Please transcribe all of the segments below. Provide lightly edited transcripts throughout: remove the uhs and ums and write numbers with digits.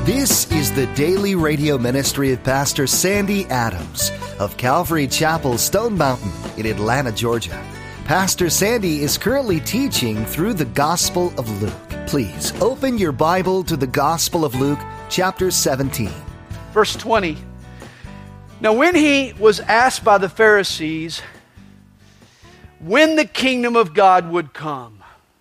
This is the daily radio ministry of Pastor Sandy Adams of Calvary Chapel, Stone Mountain in Atlanta, Georgia. Pastor Sandy is currently teaching through the Gospel of Luke. Please open your Bible to the Gospel of Luke, chapter 17. Verse 20. Now when he was asked by the Pharisees when the kingdom of God would come.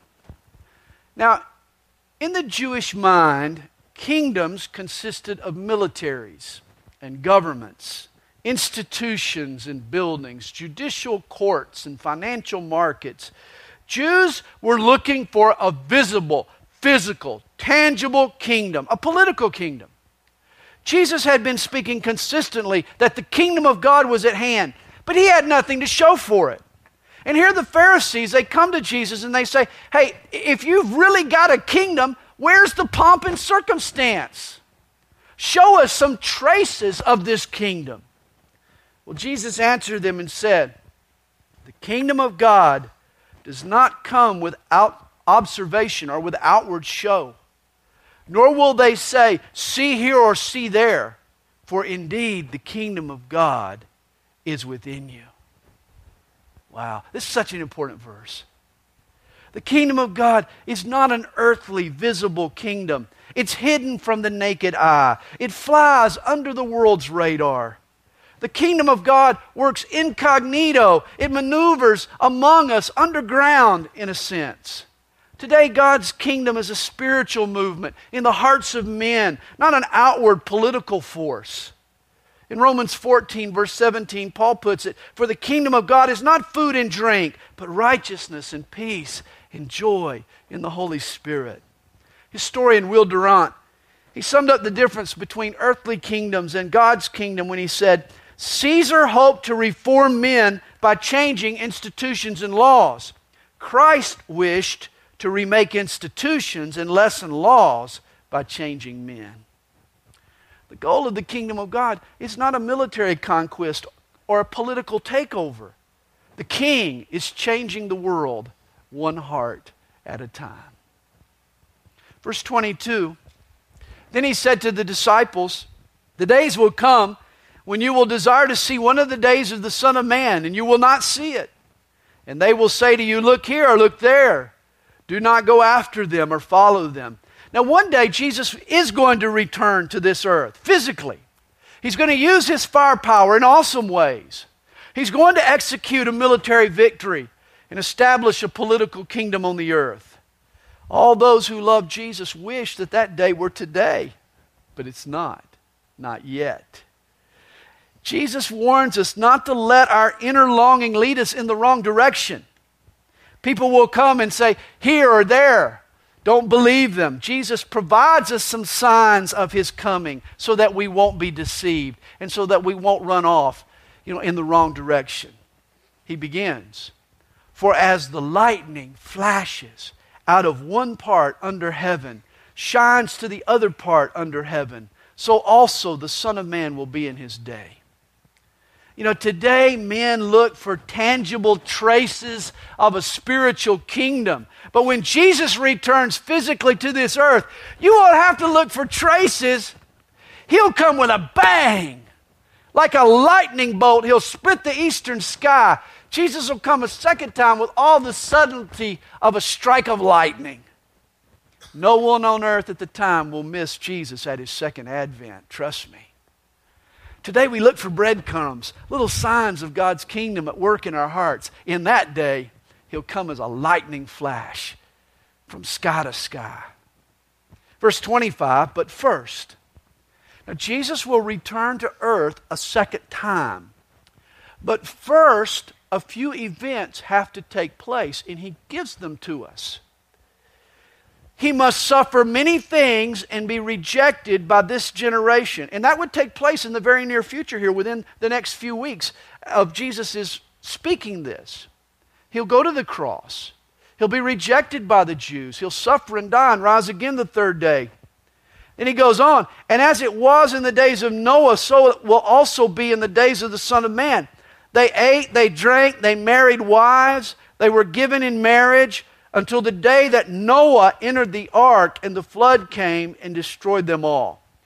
Now, in the Jewish mind, kingdoms consisted of militaries and governments, institutions and buildings, judicial courts and financial markets. Jews were looking for a visible, physical, tangible kingdom, a political kingdom. Jesus had been speaking consistently that the kingdom of God was at hand, but he had nothing to show for it. And here the Pharisees, they come to Jesus and they say, hey, if you've really got a kingdom, where's the pomp and circumstance? Show us some traces of this kingdom. Well, Jesus answered them and said, the kingdom of God does not come without observation or with outward show. Nor will they say, see here or see there, for indeed the kingdom of God is within you. Wow, this is such an important verse. The kingdom of God is not an earthly, visible kingdom. It's hidden from the naked eye. It flies under the world's radar. The kingdom of God works incognito. It maneuvers among us underground in a sense. Today, God's kingdom is a spiritual movement in the hearts of men, not an outward political force. In Romans 14, verse 17, Paul puts it, for the kingdom of God is not food and drink, but righteousness and peace and joy in the Holy Spirit. Historian Will Durant, he summed up the difference between earthly kingdoms and God's kingdom when he said, Caesar hoped to reform men by changing institutions and laws. Christ wished to remake institutions and lessen laws by changing men. The goal of the kingdom of God is not a military conquest or a political takeover. The king is changing the world one heart at a time. Verse 22, then he said to the disciples, the days will come when you will desire to see one of the days of the Son of Man, and you will not see it. And they will say to you, look here or look there. Do not go after them or follow them. Now one day Jesus is going to return to this earth physically. He's going to use his firepower in awesome ways. He's going to execute a military victory and establish a political kingdom on the earth. All those who love Jesus wish that that day were today, but it's not yet. Jesus warns us not to let our inner longing lead us in the wrong direction. People will come and say, here or there. Don't believe them. Jesus provides us some signs of his coming so that we won't be deceived and so that we won't run off, in the wrong direction. He begins, for as the lightning flashes out of one part under heaven, shines to the other part under heaven, so also the Son of Man will be in his day. Today men look for tangible traces of a spiritual kingdom. But when Jesus returns physically to this earth, you won't have to look for traces. He'll come with a bang. Like a lightning bolt, he'll split the eastern sky. Jesus will come a second time with all the subtlety of a strike of lightning. No one on earth at the time will miss Jesus at his second advent. Trust me. Today we look for breadcrumbs, little signs of God's kingdom at work in our hearts. In that day, he'll come as a lightning flash from sky to sky. Verse 25, but first, now Jesus will return to earth a second time. But first, a few events have to take place, and he gives them to us. He must suffer many things and be rejected by this generation. And that would take place in the very near future here, within the next few weeks of Jesus' speaking this. He'll go to the cross. He'll be rejected by the Jews. He'll suffer and die and rise again the third day. Then he goes on, and as it was in the days of Noah, so it will also be in the days of the Son of Man. They ate, they drank, they married wives, they were given in marriage, until the day that Noah entered the ark and the flood came and destroyed them all.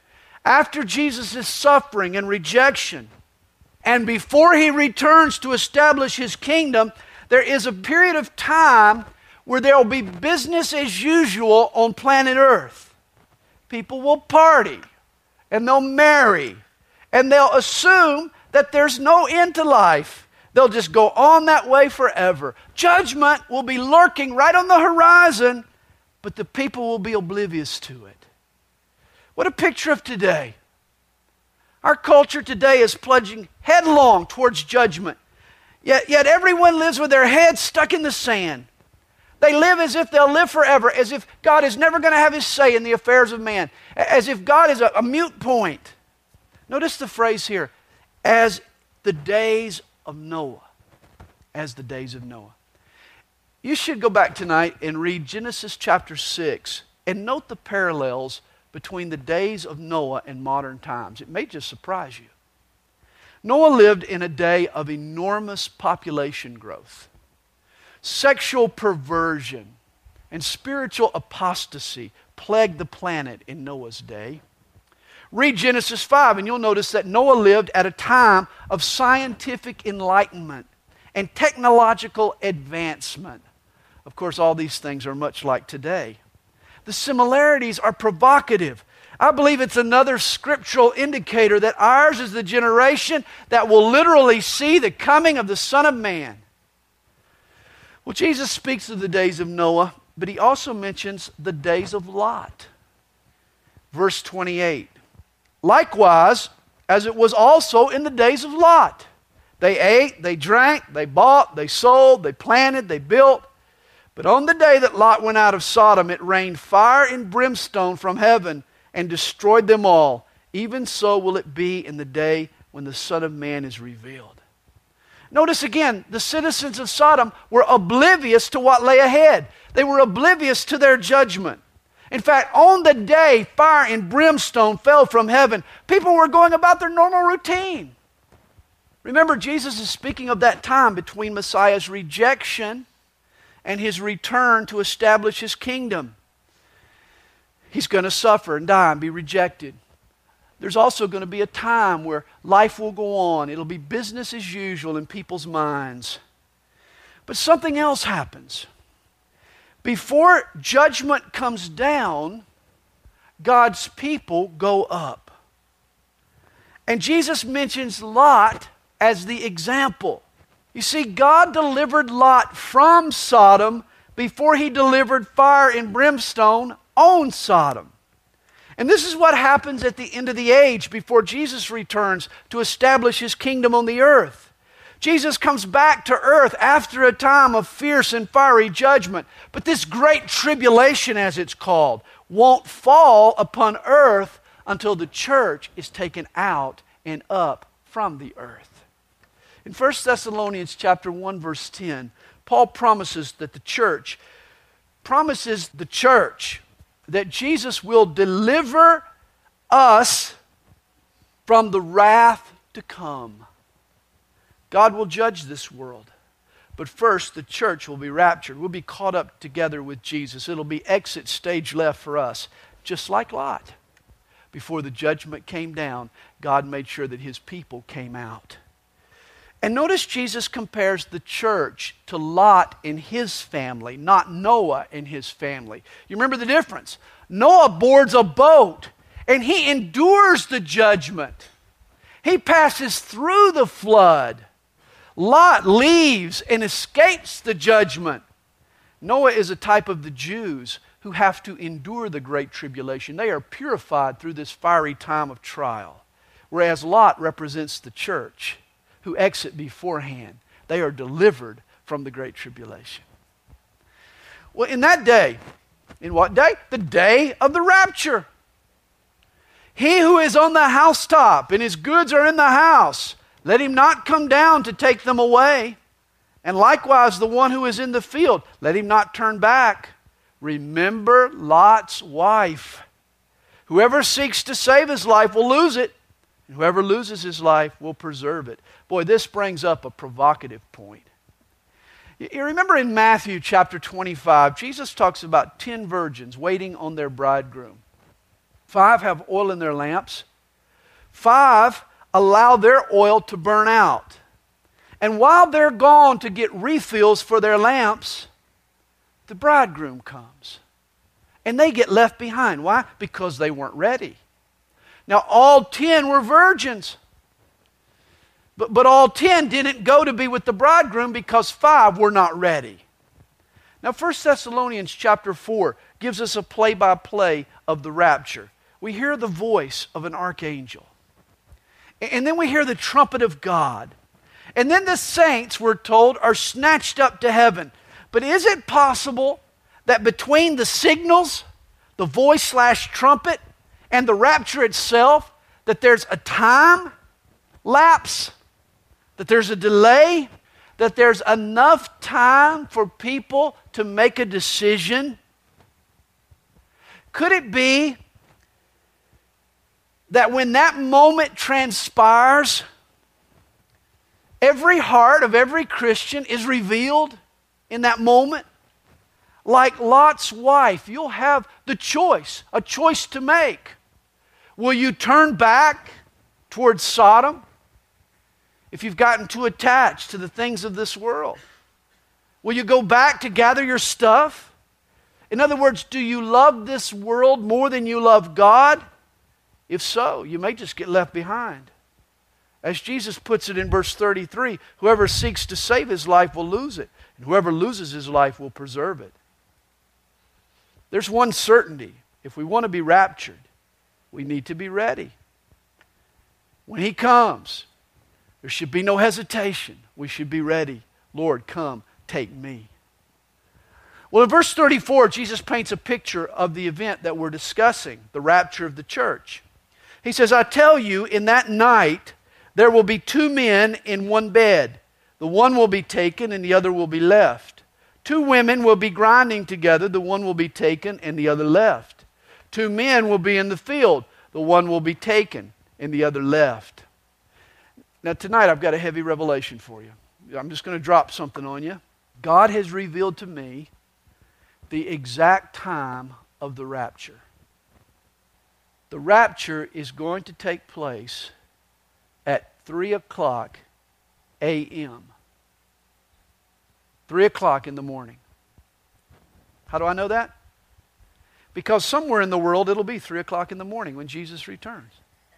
after Jesus' suffering and rejection, and before He returns to establish His kingdom, there is a period of time where there will be business as usual on planet Earth. People will party, and they'll marry, and they'll assume that there's no end to life. They'll just go on that way forever. Judgment will be lurking right on the horizon, but the people will be oblivious to it. What a picture of today. Our culture today is plunging headlong towards judgment. Yet everyone lives with their heads stuck in the sand. They live as if they'll live forever, as if God is never going to have His say in the affairs of man, as if God is a mute point. Notice the phrase here, as the days of Noah. As the days of Noah. You should go back tonight and read Genesis chapter 6 and note the parallels between the days of Noah and modern times. It may just surprise you. Noah lived in a day of enormous population growth. Sexual perversion and spiritual apostasy plagued the planet in Noah's day. Read Genesis 5 and you'll notice that Noah lived at a time of scientific enlightenment and technological advancement. Of course, all these things are much like today. The similarities are provocative. I believe it's another scriptural indicator that ours is the generation that will literally see the coming of the Son of Man. Well, Jesus speaks of the days of Noah, but He also mentions the days of Lot. Verse 28. Likewise, as it was also in the days of Lot. They ate, they drank, they bought, they sold, they planted, they built. But on the day that Lot went out of Sodom, it rained fire and brimstone from heaven and destroyed them all. Even so will it be in the day when the Son of Man is revealed. Notice again, the citizens of Sodom were oblivious to what lay ahead. They were oblivious to their judgment. In fact, on the day fire and brimstone fell from heaven, people were going about their normal routine. Remember, Jesus is speaking of that time between Messiah's rejection and His return to establish His kingdom. He's going to suffer and die and be rejected. There's also going to be a time where life will go on. It'll be business as usual in people's minds. But something else happens. Before judgment comes down, God's people go up. And Jesus mentions Lot as the example. You see, God delivered Lot from Sodom before He delivered fire and brimstone on Sodom. And this is what happens at the end of the age before Jesus returns to establish His kingdom on the earth. Jesus comes back to earth after a time of fierce and fiery judgment. But this great tribulation, as it's called, won't fall upon earth until the church is taken out and up from the earth. In 1 Thessalonians chapter 1, verse 10, Paul promises the church that Jesus will deliver us from the wrath to come. God will judge this world. But first, the church will be raptured. We'll be caught up together with Jesus. It'll be exit stage left for us, just like Lot. Before the judgment came down, God made sure that His people came out. And notice Jesus compares the church to Lot and his family, not Noah and his family. You remember the difference? Noah boards a boat and he endures the judgment. He passes through the flood. Lot leaves and escapes the judgment. Noah is a type of the Jews who have to endure the great tribulation. They are purified through this fiery time of trial. Whereas Lot represents the church who exit beforehand. They are delivered from the great tribulation. Well, in that day, in what day? The day of the rapture. He who is on the housetop and his goods are in the house, let him not come down to take them away. And likewise the one who is in the field, let him not turn back. Remember Lot's wife. Whoever seeks to save his life will lose it. And whoever loses his life will preserve it. Boy, this brings up a provocative point. You remember in Matthew chapter 25, Jesus talks about 10 virgins waiting on their bridegroom. 5 have oil in their lamps, 5 allow their oil to burn out. And while they're gone to get refills for their lamps, the bridegroom comes. And they get left behind. Why? Because they weren't ready. Now, all 10 were virgins. But all 10 didn't go to be with the bridegroom because 5 were not ready. Now, 1 Thessalonians chapter 4 gives us a play-by-play of the rapture. We hear the voice of an archangel. And then we hear the trumpet of God. And then the saints, we're told, are snatched up to heaven. But is it possible that between the signals, the voice/trumpet, and the rapture itself, that there's a time lapse, that there's a delay, that there's enough time for people to make a decision? Could it be that when that moment transpires, every heart of every Christian is revealed in that moment? Like Lot's wife, you'll have the choice, a choice to make. Will you turn back towards Sodom if you've gotten too attached to the things of this world? Will you go back to gather your stuff? In other words, do you love this world more than you love God? If so, you may just get left behind. As Jesus puts it in verse 33, whoever seeks to save his life will lose it, and whoever loses his life will preserve it. There's one certainty. If we want to be raptured, we need to be ready. When He comes, there should be no hesitation. We should be ready. Lord, come, take me. Well, in verse 34, Jesus paints a picture of the event that we're discussing, the rapture of the church. He says, I tell you, in that night, there will be 2 men in one bed. The one will be taken and the other will be left. 2 women will be grinding together. The one will be taken and the other left. 2 men will be in the field. The one will be taken and the other left. Now tonight I've got a heavy revelation for you. I'm just going to drop something on you. God has revealed to me the exact time of the rapture. The rapture is going to take place at 3 o'clock a.m. 3 o'clock in the morning. How do I know that? Because somewhere in the world it'll be 3 o'clock in the morning when Jesus returns.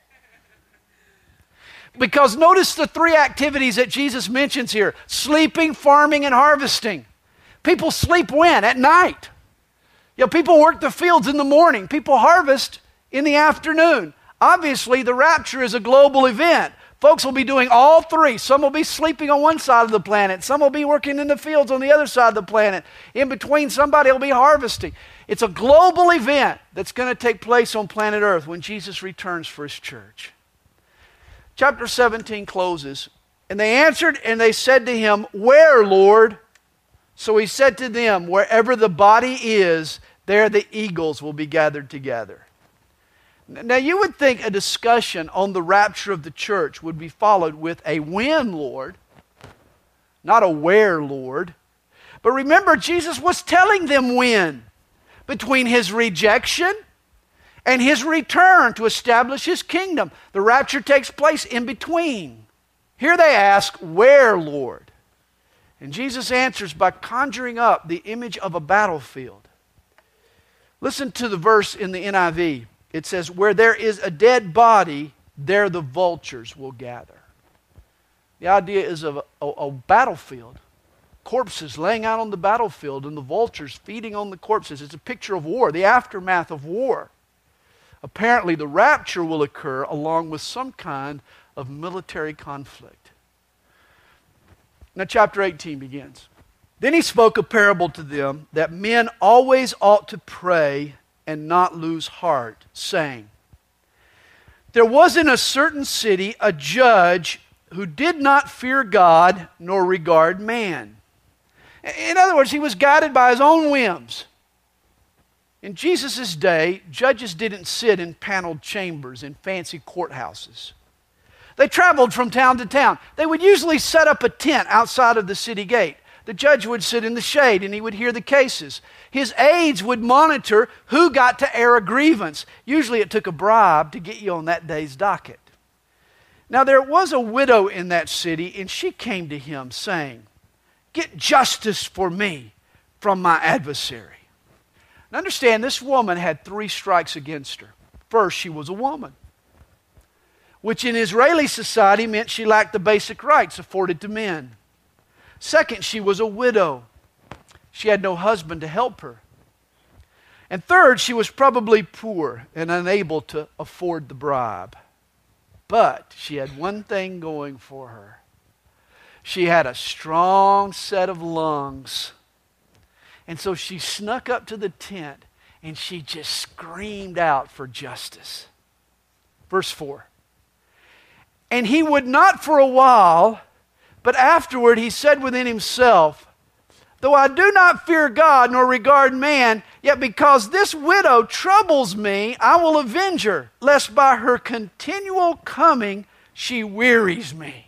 Because notice the 3 activities that Jesus mentions here: sleeping, farming, and harvesting. People sleep when? At night. You know, people work the fields in the morning. People harvest in the afternoon. Obviously, the rapture is a global event. Folks will be doing all 3. Some will be sleeping on one side of the planet. Some will be working in the fields on the other side of the planet. In between, somebody will be harvesting. It's a global event that's going to take place on planet Earth when Jesus returns for His church. Chapter 17 closes, and they answered and they said to Him, Where, Lord? So He said to them, Wherever the body is, there the eagles will be gathered together. Now you would think a discussion on the rapture of the church would be followed with a when, Lord, not a where, Lord. But remember, Jesus was telling them when. Between His rejection and His return to establish His kingdom. The rapture takes place in between. Here they ask, Where, Lord? And Jesus answers by conjuring up the image of a battlefield. Listen to the verse in the NIV. It says, Where there is a dead body, there the vultures will gather. The idea is of a battlefield. Corpses laying out on the battlefield and the vultures feeding on the corpses. It's a picture of war, the aftermath of war. Apparently the rapture will occur along with some kind of military conflict. Now chapter 18 begins. Then He spoke a parable to them that men always ought to pray and not lose heart, saying, There was in a certain city a judge who did not fear God nor regard man. In other words, he was guided by his own whims. In Jesus' day, judges didn't sit in paneled chambers in fancy courthouses. They traveled from town to town. They would usually set up a tent outside of the city gate. The judge would sit in the shade and he would hear the cases. His aides would monitor who got to air a grievance. Usually it took a bribe to get you on that day's docket. Now there was a widow in that city, and she came to him, saying, "Get justice for me from my adversary." Now understand, this woman had 3 strikes against her. First, she was a woman, which in Israeli society meant she lacked the basic rights afforded to men. Second, she was a widow. She had no husband to help her. And third, she was probably poor and unable to afford the bribe. But she had one thing going for her. She had a strong set of lungs. And so she snuck up to the tent and she just screamed out for justice. Verse 4. And he would not for a while, but afterward he said within himself, "Though I do not fear God nor regard man, yet because this widow troubles me, I will avenge her, lest by her continual coming she wearies me."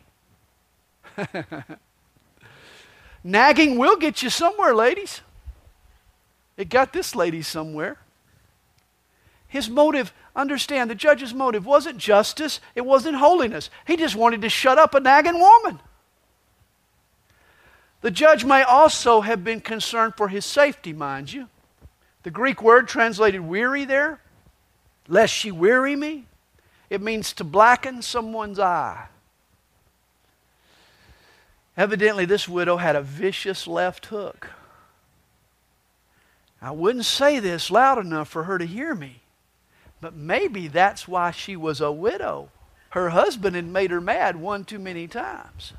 Nagging will get you somewhere, ladies. It got this lady somewhere. His motive, understand, the judge's motive wasn't justice, it wasn't holiness. He just wanted to shut up a nagging woman. The judge may also have been concerned for his safety, mind you. The Greek word translated weary there, lest she weary me, it means to blacken someone's eye. Evidently, this widow had a vicious left hook. I wouldn't say this loud enough for her to hear me, but maybe that's why she was a widow. Her husband had made her mad one too many times.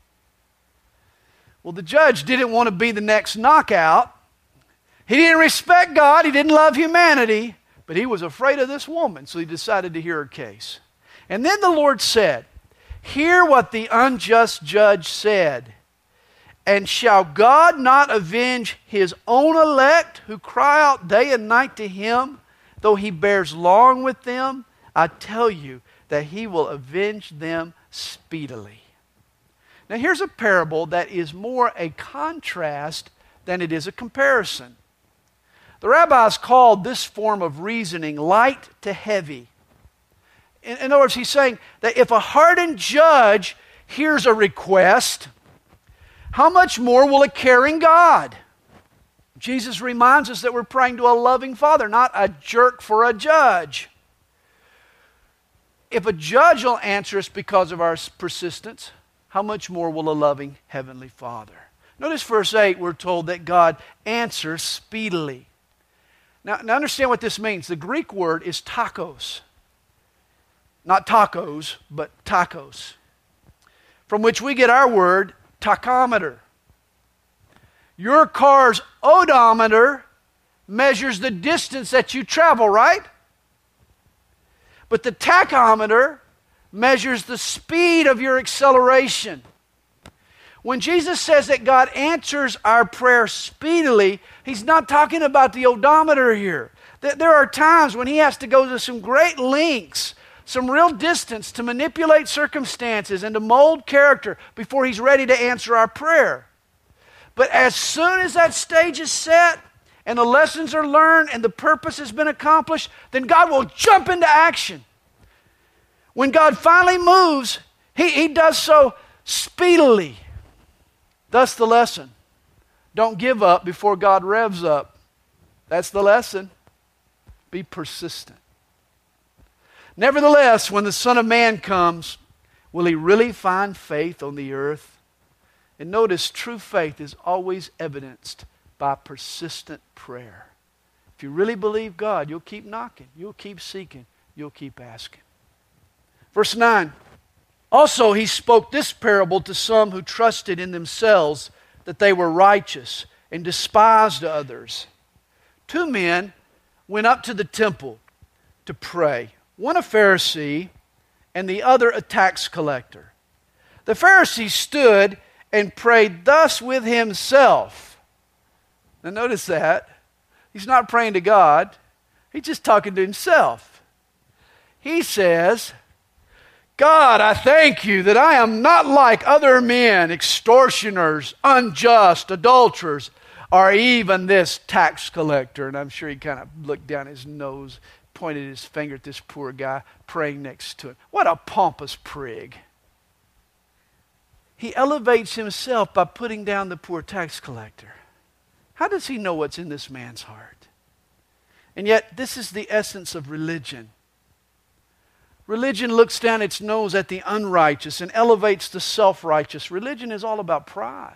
Well, the judge didn't want to be the next knockout. He didn't respect God. He didn't love humanity. But he was afraid of this woman, so he decided to hear her case. And then the Lord said, "Hear what the unjust judge said. And shall God not avenge his own elect who cry out day and night to him, though he bears long with them? I tell you that he will avenge them speedily." Now here's a parable that is more a contrast than it is a comparison. The rabbis called this form of reasoning light to heavy. In other words, he's saying that if a hardened judge hears a request, how much more will a caring God? Jesus reminds us that we're praying to a loving Father, not a jerk for a judge. If a judge will answer us because of our persistence, how much more will a loving Heavenly Father? Notice verse 8, we're told that God answers speedily. Now understand what this means. The Greek word is tachos. Not tacos, but tachos, from which we get our word tachometer. Your car's odometer measures the distance that you travel, right? But the tachometer measures the speed of your acceleration. When Jesus says that God answers our prayer speedily, He's not talking about the odometer here. There are times when He has to go to some great lengths, some real distance to manipulate circumstances and to mold character before He's ready to answer our prayer. But as soon as that stage is set and the lessons are learned and the purpose has been accomplished, then God will jump into action. When God finally moves, He does so speedily. Thus the lesson. Don't give up before God revs up. That's the lesson. Be persistent. Nevertheless, when the Son of Man comes, will He really find faith on the earth? And notice, true faith is always evidenced by persistent prayer. If you really believe God, you'll keep knocking, you'll keep seeking, you'll keep asking. Verse 9. Also He spoke this parable to some who trusted in themselves that they were righteous and despised others. 2 men went up to the temple to pray. One a Pharisee and the other a tax collector. The Pharisee stood and prayed thus with himself. Now notice that. He's not praying to God. He's just talking to himself. He says, God, I thank you that I am not like other men, extortioners, unjust, adulterers, or even this tax collector. And I'm sure he kind of looked down his nose, pointed his finger at this poor guy praying next to him. What a pompous prig. He elevates himself by putting down the poor tax collector. How does he know what's in this man's heart? And yet, this is the essence of religion. Religion looks down its nose at the unrighteous and elevates the self-righteous. Religion is all about pride.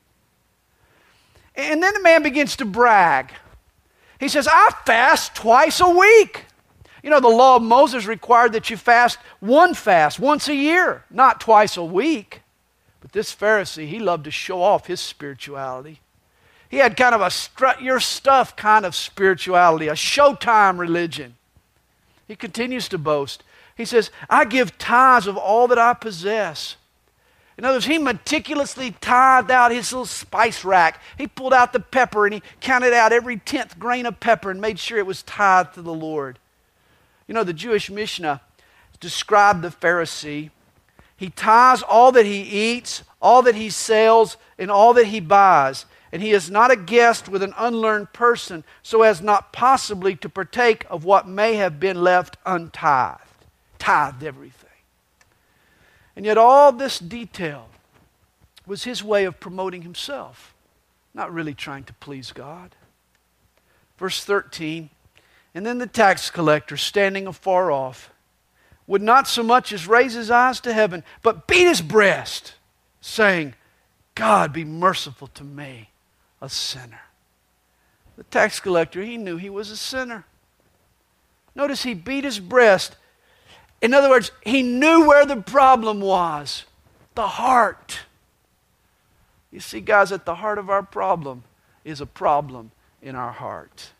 And then the man begins to brag. He says, I fast twice a week. You know, the law of Moses required that you fast once a year, not twice a week. But this Pharisee, he loved to show off his spirituality. He had kind of a strut your stuff kind of spirituality, a showtime religion. He continues to boast. He says, I give tithes of all that I possess. In other words, he meticulously tithed out his little spice rack. He pulled out the pepper and he counted out every 10th grain of pepper and made sure it was tithed to the Lord. You know, the Jewish Mishnah described the Pharisee. He tithes all that he eats, all that he sells, and all that he buys. And he is not a guest with an unlearned person, so as not possibly to partake of what may have been left untithed. Tithed everything. And yet all this detail was his way of promoting himself, not really trying to please God. Verse 13, and then the tax collector, standing afar off, would not so much as raise his eyes to heaven, but beat his breast, saying, God, be merciful to me, a sinner. The tax collector, he knew he was a sinner. Notice he beat his breast. In other words, he knew where the problem was. The heart. You see, guys, at the heart of our problem is a problem in our heart.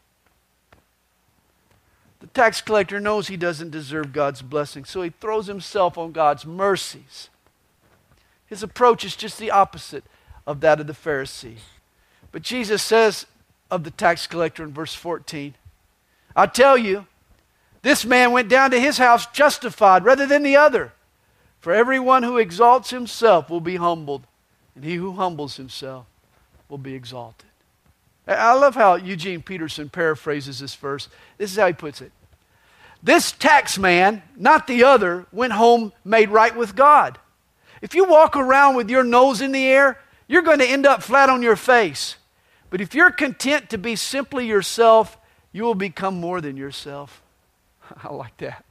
The tax collector knows he doesn't deserve God's blessing, so he throws himself on God's mercies. His approach is just the opposite of that of the Pharisee. But Jesus says of the tax collector in verse 14, I tell you, this man went down to his house justified rather than the other. For everyone who exalts himself will be humbled, and he who humbles himself will be exalted. I love how Eugene Peterson paraphrases this verse. This is how he puts it. This tax man, not the other, went home made right with God. If you walk around with your nose in the air, you're going to end up flat on your face. But if you're content to be simply yourself, you will become more than yourself. I like that.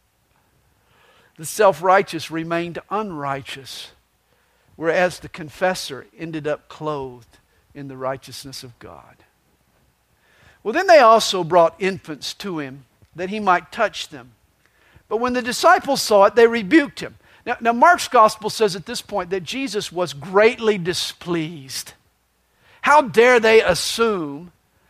The self-righteous remained unrighteous, whereas the confessor ended up clothed in the righteousness of God. Well, then they also brought infants to him that he might touch them. But when the disciples saw it, they rebuked him. Now Mark's gospel says at this point that Jesus was greatly displeased. How dare they assume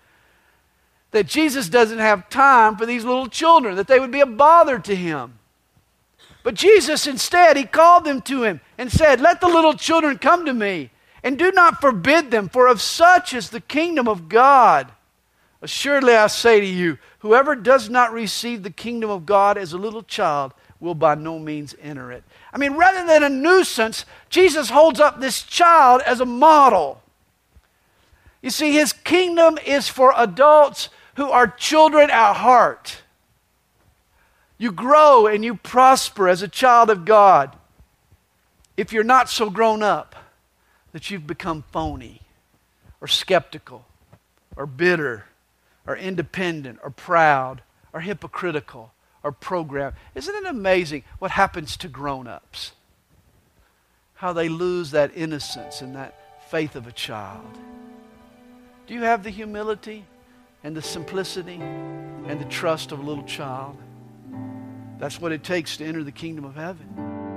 that Jesus doesn't have time for these little children, that they would be a bother to him. But Jesus instead, he called them to him and said, let the little children come to me, and do not forbid them, for of such is the kingdom of God. Assuredly I say to you, whoever does not receive the kingdom of God as a little child will by no means enter it. I mean, rather than a nuisance, Jesus holds up this child as a model. You see, his kingdom is for adults who are children at heart. You grow and you prosper as a child of God if you're not so grown up that you've become phony or skeptical or bitter or independent or proud or hypocritical or programmed. Isn't it amazing what happens to grown-ups? How they lose that innocence and that faith of a child. Do you have the humility and the simplicity and the trust of a little child? That's what it takes to enter the kingdom of heaven.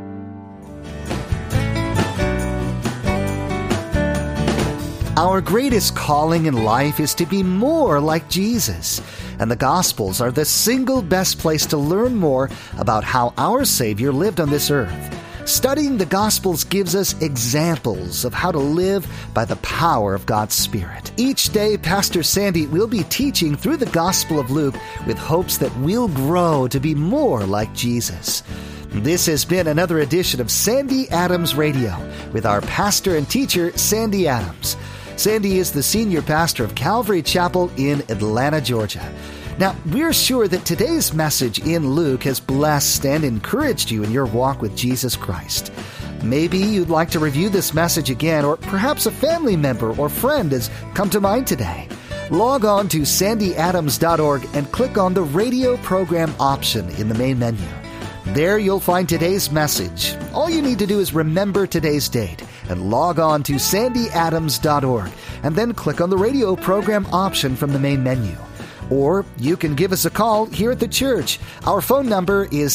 Our greatest calling in life is to be more like Jesus. And the Gospels are the single best place to learn more about how our Savior lived on this earth. Studying the Gospels gives us examples of how to live by the power of God's Spirit. Each day, Pastor Sandy will be teaching through the Gospel of Luke with hopes that we'll grow to be more like Jesus. This has been another edition of Sandy Adams Radio with our pastor and teacher, Sandy Adams. Sandy is the senior pastor of Calvary Chapel in Atlanta, Georgia. Now, we're sure that today's message in Luke has blessed and encouraged you in your walk with Jesus Christ. Maybe you'd like to review this message again, or perhaps a family member or friend has come to mind today. Log on to sandyadams.org and click on the radio program option in the main menu. There you'll find today's message. All you need to do is remember today's date and log on to sandyadams.org and then click on the radio program option from the main menu. Or you can give us a call here at the church. Our phone number is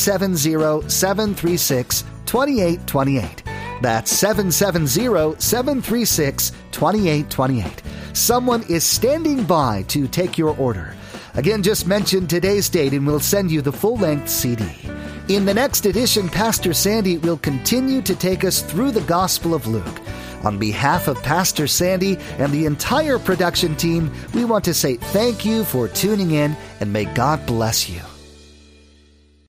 770-736-2828. That's 770-736-2828. Someone is standing by to take your order. Again, just mention today's date and we'll send you the full-length CD. In the next edition, Pastor Sandy will continue to take us through the Gospel of Luke. On behalf of Pastor Sandy and the entire production team, we want to say thank you for tuning in and may God bless you.